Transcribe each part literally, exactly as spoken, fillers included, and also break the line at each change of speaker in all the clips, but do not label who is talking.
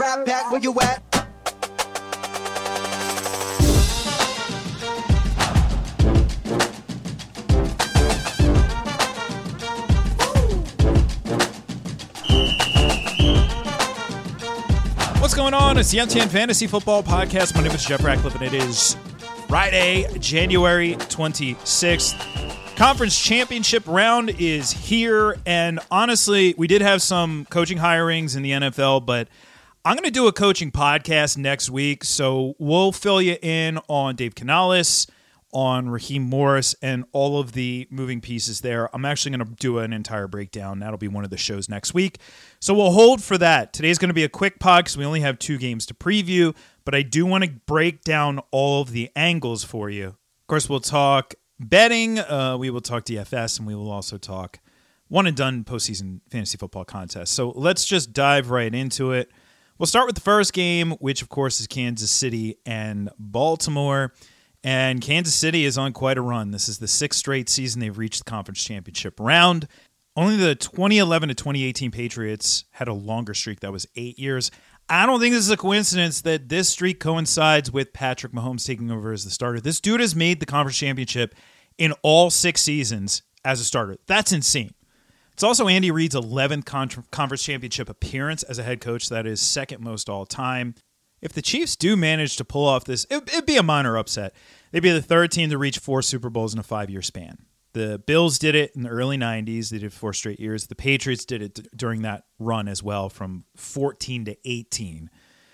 Rap back, where you at?
What's going on? It's the M T N Fantasy Football Podcast. My name is Jeff Ratcliffe, and it is Friday, January twenty-sixth. Conference championship round is here, and honestly, we did have some coaching hirings in the N F L, but I'm going to do a coaching podcast next week, so we'll fill you in on Dave Canales, on Raheem Morris, and all of the moving pieces there. I'm actually going to do an entire breakdown. That'll be one of the shows next week. So we'll hold for that. Today's going to be a quick pod because we only have two games to preview, but I do want to break down all of the angles for you. Of course, we'll talk betting, uh, we will talk D F S, and we will also talk one and done postseason fantasy football contest. So let's just dive right into it. We'll start with the first game, which of course is Kansas City and Baltimore. And Kansas City is on quite a run. This is the sixth straight season they've reached the conference championship round. Only the twenty eleven to twenty eighteen Patriots had a longer streak. That was eight years. I don't think this is a coincidence that this streak coincides with Patrick Mahomes taking over as the starter. This dude has made the conference championship in all six seasons as a starter. That's insane. It's also Andy Reid's eleventh con- conference championship appearance as a head coach. That is second most all time. If the Chiefs do manage to pull off this, it, it'd be a minor upset. They'd be the third team to reach four Super Bowls in a five-year span. The Bills did it in the early nineties. They did four straight years. The Patriots did it d- during that run as well from fourteen to eighteen.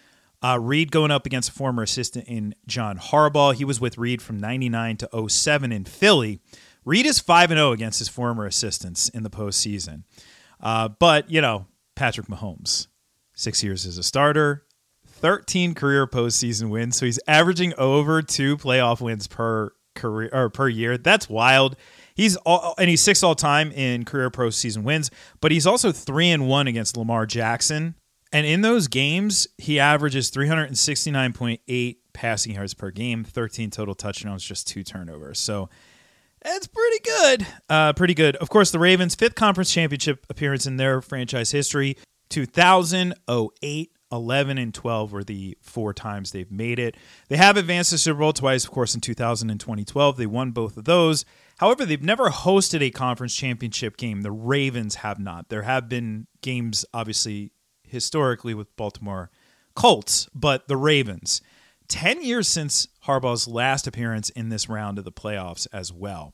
Uh, Reid going up against a former assistant in John Harbaugh. He was with Reid from ninety-nine to oh seven in Philly. Reid is five and oh against his former assistants in the postseason. Uh, but, you know, Patrick Mahomes, six years as a starter, thirteen career postseason wins. So he's averaging over two playoff wins per career or per year. That's wild. He's all, and he's sixth all time in career postseason wins, but he's also three and one against Lamar Jackson. And in those games, he averages three sixty-nine point eight passing yards per game, thirteen total touchdowns, just two turnovers. So that's pretty good. Uh, pretty good. Of course, the Ravens' fifth conference championship appearance in their franchise history, two thousand, oh eight, eleven, and twelve were the four times they've made it. They have advanced the Super Bowl twice, of course, in two thousand and twenty twelve. They won both of those. However, they've never hosted a conference championship game. The Ravens have not. There have been games, obviously, historically with Baltimore Colts, but the Ravens. Ten years since Harbaugh's last appearance in this round of the playoffs as well.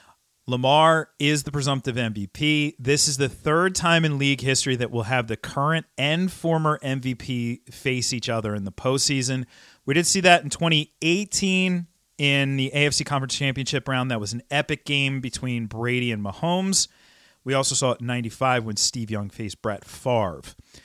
Lamar is the presumptive M V P. This is the third time in league history that we'll have the current and former M V P face each other in the postseason. We did see that in twenty eighteen in the A F C Conference Championship round. That was an epic game between Brady and Mahomes. We also saw it in ninety-five when Steve Young faced Brett Favre.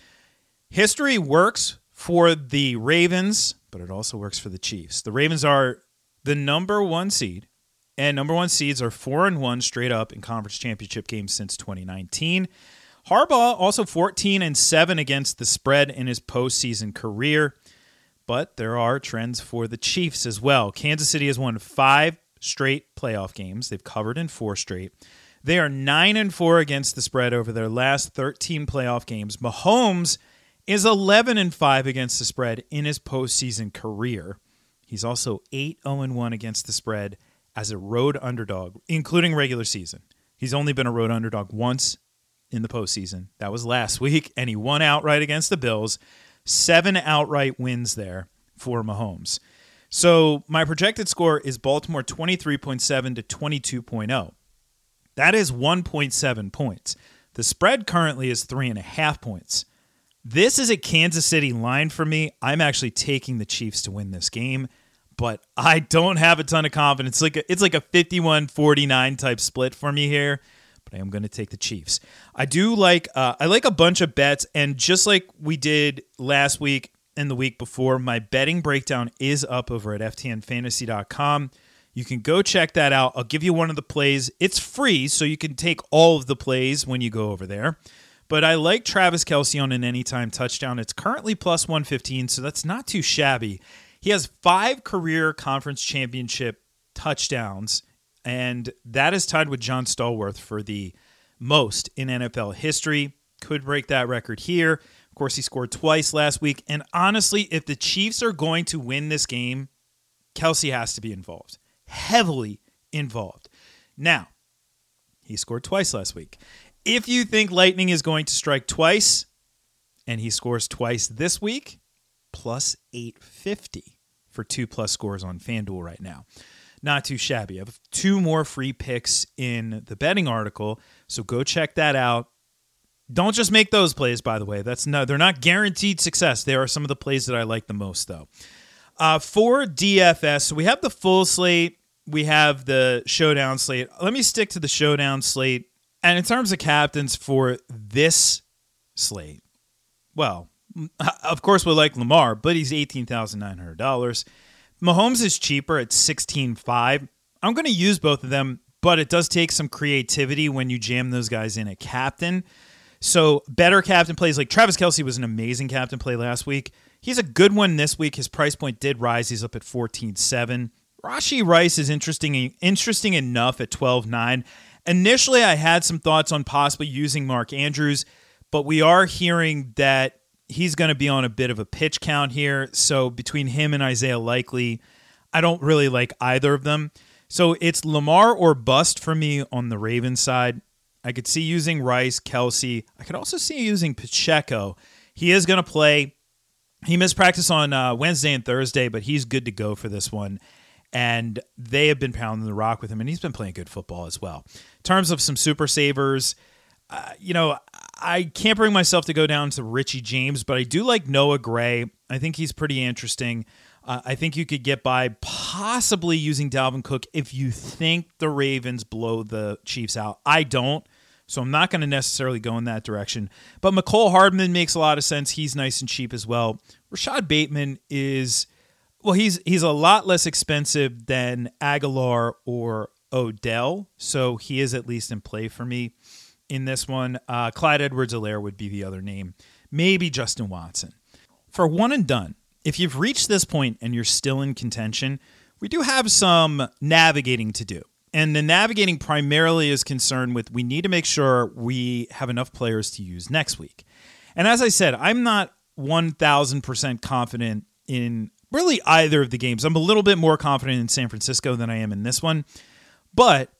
History works for the Ravens, but it also works for the Chiefs. The Ravens are the number one seed, and number one seeds are four and one straight up in conference championship games since twenty nineteen. Harbaugh also fourteen and seven against the spread in his postseason career, but there are trends for the Chiefs as well. Kansas City has won five straight playoff games. They've covered in four straight. They are nine and four against the spread over their last thirteen playoff games. Mahomes is eleven and five against the spread in his postseason career. He's also eight oh one against the spread as a road underdog, including regular season. He's only been a road underdog once in the postseason. That was last week, and he won outright against the Bills. Seven outright wins there for Mahomes. So my projected score is Baltimore twenty-three point seven to twenty-two point oh. That is one point seven points. The spread currently is three and a half points. This is a Kansas City line for me. I'm actually taking the Chiefs to win this game, but I don't have a ton of confidence. It's like a, it's like a fifty-one forty-nine type split for me here, but I am going to take the Chiefs. I do like uh, I like a bunch of bets, and just like we did last week and the week before, my betting breakdown is up over at F T N fantasy dot com. You can go check that out. I'll give you one of the plays. It's free, so you can take all of the plays when you go over there. But I like Travis Kelce on an anytime touchdown. It's currently plus one fifteen, so that's not too shabby. He has five career conference championship touchdowns, and that is tied with John Stallworth for the most in N F L history. Could break that record here. Of course, he scored twice last week. And honestly, if the Chiefs are going to win this game, Kelce has to be involved, heavily involved. Now, he scored twice last week. If you think Lightning is going to strike twice, and he scores twice this week, plus eight fifty for two plus scores on FanDuel right now. Not too shabby. I have two more free picks in the betting article, so go check that out. Don't just make those plays, by the way. That's no, they're not guaranteed success. They are some of the plays that I like the most, though. Uh, for D F S, so we have the full slate. We have the showdown slate. Let me stick to the showdown slate. And in terms of captains for this slate, well, of course we like Lamar, but he's eighteen thousand nine hundred dollars. Mahomes is cheaper at sixteen five. I'm going to use both of them, but it does take some creativity when you jam those guys in at captain. So better captain plays, like Travis Kelce was an amazing captain play last week. He's a good one this week. His price point did rise. He's up at fourteen seven. Rashee Rice is interesting interesting enough at twelve nine. Initially, I had some thoughts on possibly using Mark Andrews, but we are hearing that he's going to be on a bit of a pitch count here. So between him and Isaiah Likely, I don't really like either of them. So it's Lamar or bust for me on the Ravens side. I could see using Rice, Kelce. I could also see using Pacheco. He is going to play. He missed practice on uh, Wednesday and Thursday, but he's good to go for this one. And they have been pounding the rock with him, and he's been playing good football as well. In terms of some super savers, uh, you know, I can't bring myself to go down to Richie James, but I do like Noah Gray. I think he's pretty interesting. Uh, I think you could get by possibly using Dalvin Cook if you think the Ravens blow the Chiefs out. I don't, so I'm not going to necessarily go in that direction. But McCole Hardman makes a lot of sense. He's nice and cheap as well. Rashad Bateman is... Well, he's he's a lot less expensive than Aguilar or Odell, so he is at least in play for me in this one. Uh, Clyde Edwards-Helaire would be the other name. Maybe Justin Watson. For one and done, if you've reached this point and you're still in contention, we do have some navigating to do. And the navigating primarily is concerned with we need to make sure we have enough players to use next week. And as I said, I'm not one thousand percent confident in really either of the games. I'm a little bit more confident in San Francisco than I am in this one. But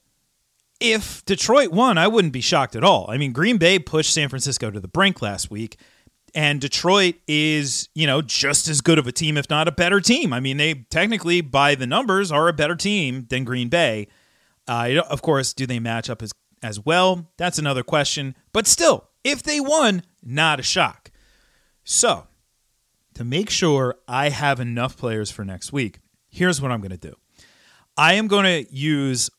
if Detroit won, I wouldn't be shocked at all. I mean, Green Bay pushed San Francisco to the brink last week, and Detroit is, you know, just as good of a team, if not a better team. I mean, they technically, by the numbers, are a better team than Green Bay. Uh, of course, do they match up as, as well? That's another question. But still, if they won, not a shock. So, to make sure I have enough players for next week, here's what I'm going to do. I am going to use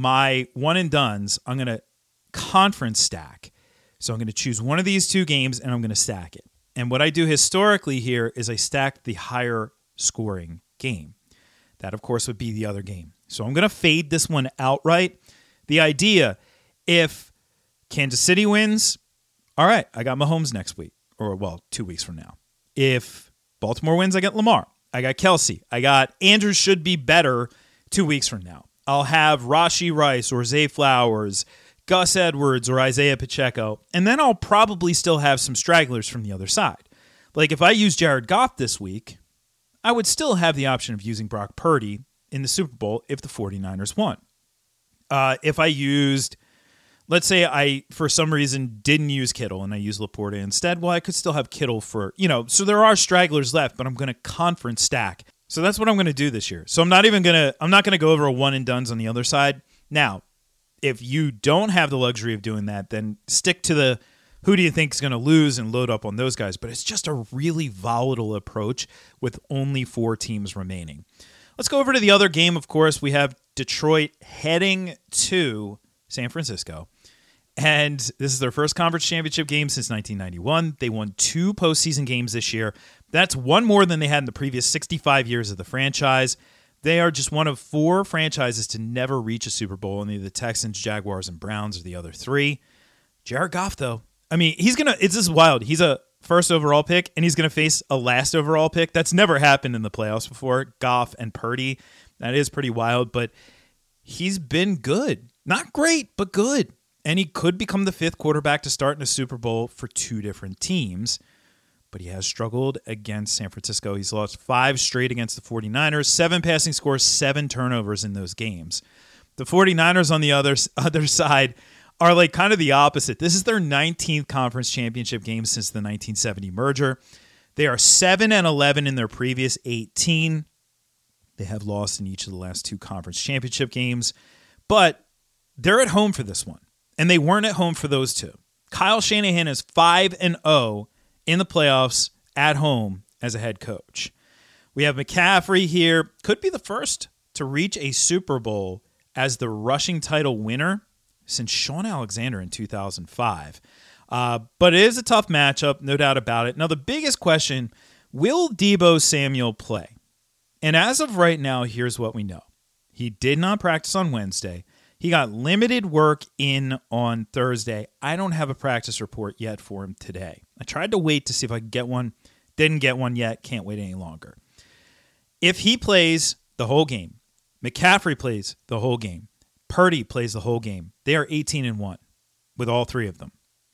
my one and dones. I'm going to conference stack. So I'm going to choose one of these two games and I'm going to stack it. And what I do historically here is I stack the higher scoring game. That, of course, would be the other game. So I'm going to fade this one outright. The idea, if Kansas City wins, all right, I got Mahomes next week, or, well, two weeks from now. If Baltimore wins, I got Lamar. I got Kelce. I got Andrews should be better two weeks from now. I'll have Rashee Rice or Zay Flowers, Gus Edwards or Isaiah Pacheco, and then I'll probably still have some stragglers from the other side. Like if I use Jared Goff this week, I would still have the option of using Brock Purdy in the Super Bowl if the 49ers won. Uh, if I used... Let's say I, for some reason, didn't use Kittle and I used Laporta instead. Well, I could still have Kittle for, you know, so there are stragglers left, but I'm going to conference stack. So that's what I'm going to do this year. So I'm not even going to, I'm not going to go over a one and dones on the other side. Now, if you don't have the luxury of doing that, then stick to the who do you think is going to lose and load up on those guys. But it's just a really volatile approach with only four teams remaining. Let's go over to the other game. Of course, we have Detroit heading to San Francisco. And this is their first conference championship game since nineteen ninety-one. They won two postseason games this year. That's one more than they had in the previous sixty-five years of the franchise. They are just one of four franchises to never reach a Super Bowl. Only the Texans, Jaguars, and Browns are the other three. Jared Goff, though. I mean, he's going to, it's just wild. He's a first overall pick, and he's going to face a last overall pick. That's never happened in the playoffs before. Goff and Purdy. That is pretty wild, but he's been good. Not great, but good. And he could become the fifth quarterback to start in a Super Bowl for two different teams. but he has struggled against San Francisco. He's lost five straight against the 49ers, seven passing scores, seven turnovers in those games. The 49ers on the other, other side are like kind of the opposite. This is their nineteenth conference championship game since the nineteen seventy merger. They are seven and eleven in their previous eighteen. They have lost in each of the last two conference championship games, but they're at home for this one, and they weren't at home for those two. Kyle Shanahan is five and oh in the playoffs at home as a head coach. We have McCaffrey here, could be the first to reach a Super Bowl as the rushing title winner since Shaun Alexander in two thousand five. Uh, but it is a tough matchup, no doubt about it. Now, the biggest question, will Deebo Samuel play? And as of right now, here's what we know. He did not practice on Wednesday. He got limited work in on Thursday. I don't have a practice report yet for him today. I tried to wait to see if I could get one. Didn't get one yet. Can't wait any longer. If he plays the whole game, McCaffrey plays the whole game, Purdy plays the whole game, they are eighteen and one with all three of them.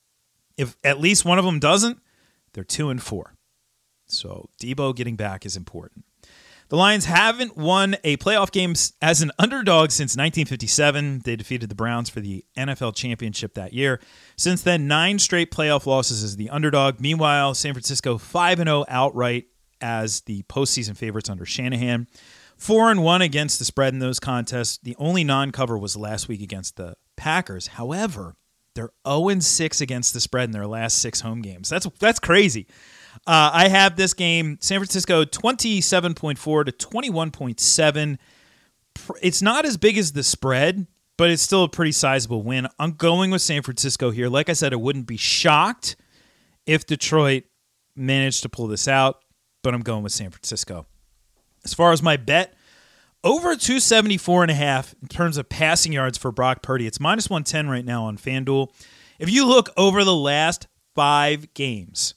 If at least one of them doesn't, they're two and four. So Deebo getting back is important. The Lions haven't won a playoff game as an underdog since nineteen fifty-seven. They defeated the Browns for the N F L championship that year. Since then, nine straight playoff losses as the underdog. Meanwhile, San Francisco five and oh outright as the postseason favorites under Shanahan. four and one against the spread in those contests. The only non-cover was last week against the Packers. However, they're oh and six against the spread in their last six home games. That's that's crazy. Uh, I have this game, San Francisco twenty-seven point four to twenty-one point seven. It's not as big as the spread, but it's still a pretty sizable win. I'm going with San Francisco here. Like I said, I wouldn't be shocked if Detroit managed to pull this out, but I'm going with San Francisco. As far as my bet, over two seventy-four and a half in terms of passing yards for Brock Purdy. It's minus one ten right now on FanDuel. If you look over the last five games,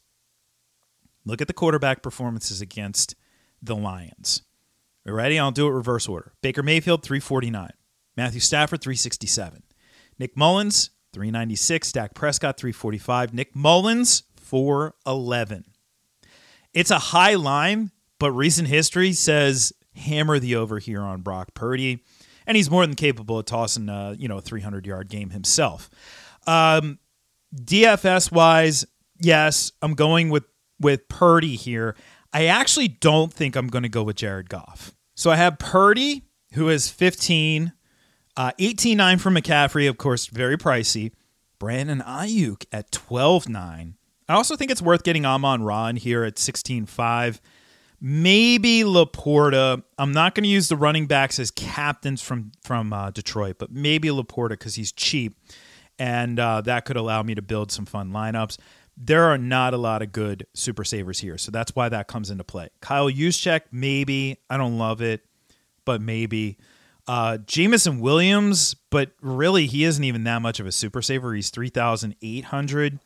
look at the quarterback performances against the Lions. You ready? I'll do it reverse order. Baker Mayfield, three forty-nine. Matthew Stafford, three sixty-seven. Nick Mullins, three ninety-six. Dak Prescott, three forty-five. Nick Mullins, four eleven. It's a high line, but recent history says hammer the over here on Brock Purdy, and he's more than capable of tossing a, you know, a three hundred-yard game himself. Um, D F S-wise, yes, I'm going with, with Purdy here. I actually don't think I'm going to go with Jared Goff. So I have Purdy, who is fifteen, uh, eighteen nine for McCaffrey, of course, very pricey. Brandon Ayuk at twelve nine. I also think it's worth getting Amon-Ra in here at sixteen five. Maybe Laporta. I'm not going to use the running backs as captains from, from uh, Detroit, but maybe Laporta because he's cheap, and uh, that could allow me to build some fun lineups. There are not a lot of good super savers here, so that's why that comes into play. Kyle Juszczyk, maybe. I don't love it, but maybe. Uh, Jameson Williams, but really he isn't even that much of a super saver. He's three thousand eight hundred.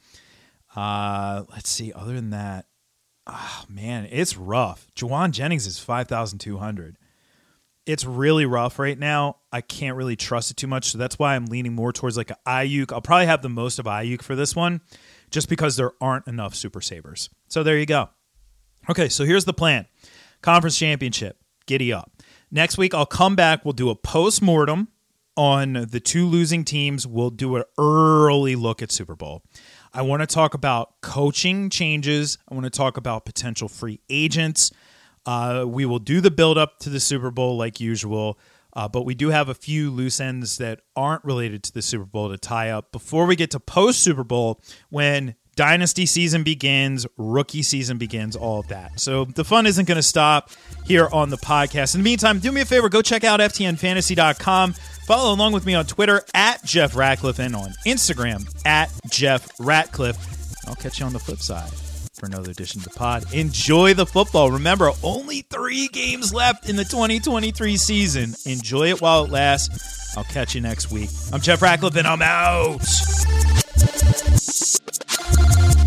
Uh, let's see. Other than that, oh, man, it's rough. Juwan Jennings is five thousand two hundred. It's really rough right now. I can't really trust it too much, so that's why I'm leaning more towards like an Ayuk. I'll probably have the most of Ayuk for this one just because there aren't enough super savers. So there you go. Okay, so here's the plan. Conference championship. Giddy up. Next week, I'll come back. We'll do a post-mortem on the two losing teams. We'll do an early look at Super Bowl. I want to talk about coaching changes. I want to talk about potential free agents. Uh, we will do the build-up to the Super Bowl like usual, uh, but we do have a few loose ends that aren't related to the Super Bowl to tie up before we get to post-Super Bowl when Dynasty season begins, rookie season begins, all of that. So the fun isn't going to stop here on the podcast. In the meantime, do me a favor, go check out F T N fantasy dot com. Follow along with me on Twitter at Jeff Ratcliffe and on Instagram at Jeff Ratcliffe. I'll catch you on the flip side for another edition of the pod. Enjoy the football. Remember, only three games left in the twenty twenty-three season. Enjoy it while it lasts. I'll catch you next week. I'm Jeff Ratcliffe, and I'm out.